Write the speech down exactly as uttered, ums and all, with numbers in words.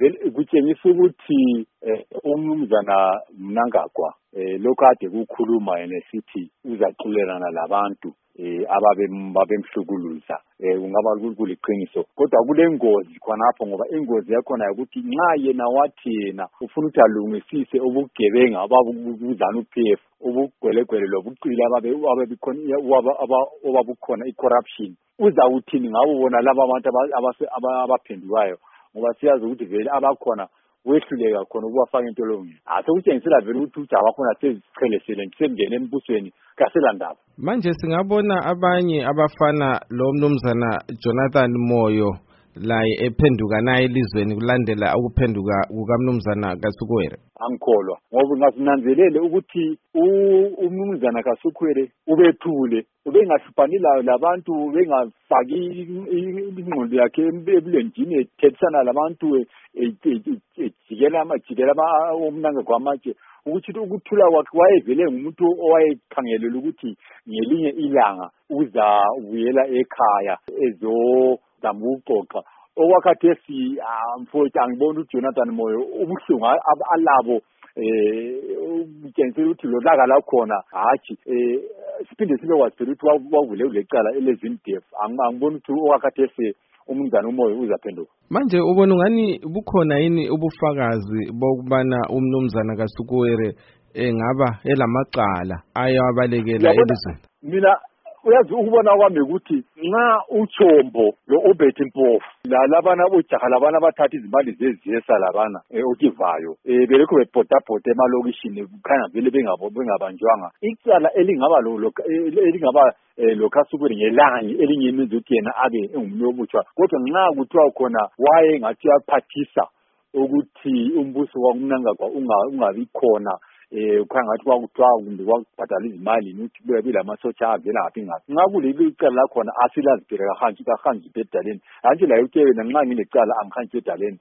kutshengisa ukuthi umnumzana Mnangagwa lokho ade kukhuluma yena sithi uzaxolelana labantu ababe babemhlukuluza ungaba kuliqiniso kodwa kule ngozi khonapho ngoba ingozi yakhona ukuthi nxa yena wathi yena ufuna ukuthi alungisise ubugebenga ababuzana uP F ubugwelegwele lobuqila ababe ababikhona obabukhona icorruption uzawuthini ngabo bona laba abantu abaphendukayo ngoba siyazi ukuthi vele abakhona wehluleka khona ukubafaka intolongweni asekutshengisela vele ukuthi ujaba khona sezichelesele sengene embusweni kasela ndaba manje singabona abanye abafana lo mnumzana Jonathan Moyo laye ephenduka naye elizweni kulandela ukuphenduka kukaMnumzana Kasukuwere angikholwa ngoba ngasinanzelele ukuthi umnumzana Kasukuwere ubethule ubengasiphanila labantu bengafaki ingqondo yakhe ebulenjini ethethisana labantu ejikela amajikela omnangagwa amatshe ukuthi ukuthula kwakhe wayevele ngumuntu owayekhangelela ukuthi ngelinye ilanga uza ubuyela ekhaya ezo damuqoqa okwakhathesi mfowethu angibona uJonathan Moyo ubuhlungu alabo eh utshengisa ukuthi lo laka la khona hathi eh siphinde sibe waziphela ukuthi wavule ulecala elezindef angibona ukuthi okwakhathesi umnumzana uMoyo uzaphenduka manje ubona ngani bukhona yini ubufakazi bokubana umnumzana Kasukuwere engaba elamacala ayabalekela elizweni mina uyazi ukubona kwami ukuthi nxa uThombo lo uBethi Mpofu la labana bojaha labana bathatha izimali zeziyesa labana okivayo eh belekho bepotapota emalokishini kukhanya vele bengabo bengabanjwanga icala elingaba lo elingaba lo Kasukuwere ngelanye elinyemizi ukuthi yena abe engumuntu obutshwa kodwa nxa kuthiwa khona waye ngathi yaphathisa ukuthi umbuso wakumnangagwa ungabi khona eh ukhangathi kwakuthiwa kumbe kwakubhadala izimali ukuthi kube bilamasotsha avela ngaphi ngaphi nxa kuleli icala lakhona asilazi phela kahanji kahanji bedaleni hanji la uke wena nxa nginecala angihanji bedaleni